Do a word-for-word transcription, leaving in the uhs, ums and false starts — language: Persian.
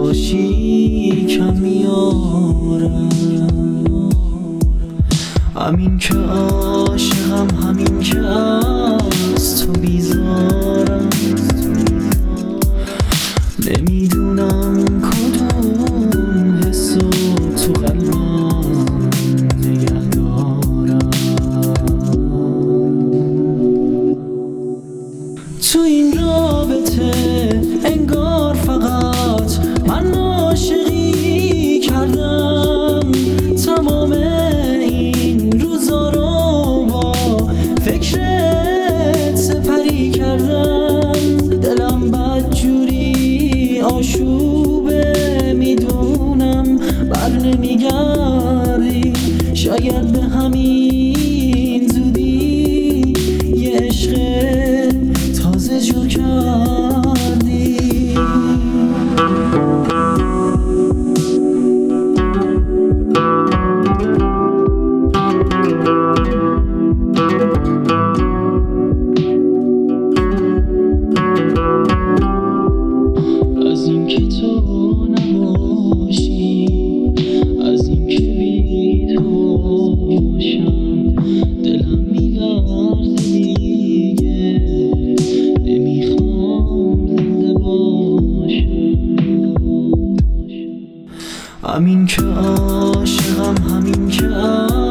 باشی کم میارم. همین که عاشقم، همین که از تو بیزارم. نمیدونم کدوم حسو تو قلبم نگه دارم. تو این رابطه انگار فقط من عاشقی کردم. تمام این روزا رو با فکرت سپری کردم. دلم بدجوری آشوبه، میدونم بر نمیگردی. شاید به همین زودی یه عشق تازه جو کردی. از این که تو نباشی، از این که بی تو باشم، دلم میلرزه دیگه. نمیخوام زنده باشم. همین که عاشقم، همین که